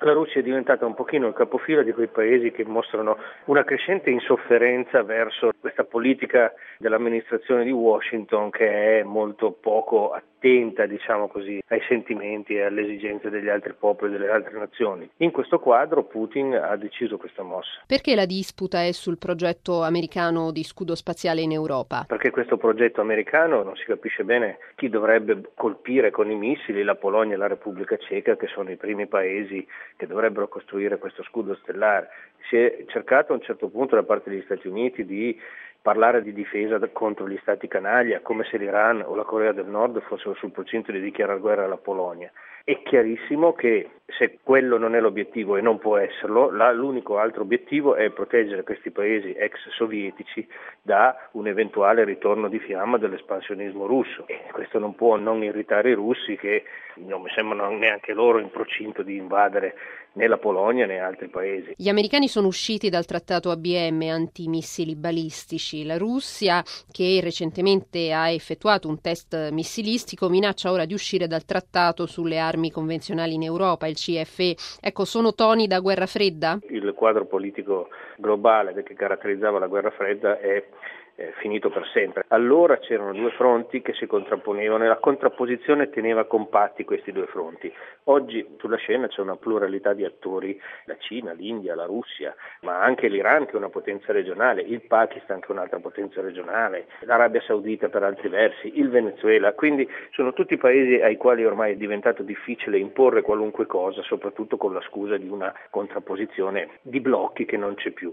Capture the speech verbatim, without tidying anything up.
La Russia è diventata un pochino il capofila di quei paesi che mostrano una crescente insofferenza verso questa politica dell'amministrazione di Washington, che è molto poco attenta, diciamo così, ai sentimenti e alle esigenze degli altri popoli e delle altre nazioni. In questo quadro Putin ha deciso questa mossa. Perché la disputa è sul progetto americano di scudo spaziale in Europa? Perché questo progetto americano non si capisce bene chi dovrebbe colpire con i missili, la Polonia e la Repubblica Ceca, che sono i primi paesi che dovrebbero costruire questo scudo stellare. Si è cercato a un certo punto da parte degli Stati Uniti di parlare di difesa contro gli stati canaglia, come se l'Iran o la Corea del Nord fossero sul procinto di dichiarare guerra alla Polonia. È chiarissimo che se quello non è l'obiettivo e non può esserlo, la, l'unico altro obiettivo è proteggere questi paesi ex sovietici da un eventuale ritorno di fiamma dell'espansionismo russo. E questo non può non irritare i russi, che non mi sembrano neanche loro in procinto di invadere né la Polonia né altri paesi. Gli americani sono usciti dal trattato A B M antimissili balistici. La Russia, che recentemente ha effettuato un test missilistico, minaccia ora di uscire dal trattato sulle armi convenzionali in Europa, il C F E. Ecco, sono toni da guerra fredda? Il quadro politico globale che caratterizzava la guerra fredda è Eh, finito per sempre. Allora c'erano due fronti che si contrapponevano e la contrapposizione teneva compatti questi due fronti. Oggi sulla scena c'è una pluralità di attori, la Cina, l'India, la Russia, ma anche l'Iran, che è una potenza regionale, il Pakistan, che è un'altra potenza regionale, l'Arabia Saudita per altri versi, il Venezuela. Quindi sono tutti paesi ai quali ormai è diventato difficile imporre qualunque cosa, soprattutto con la scusa di una contrapposizione di blocchi che non c'è più.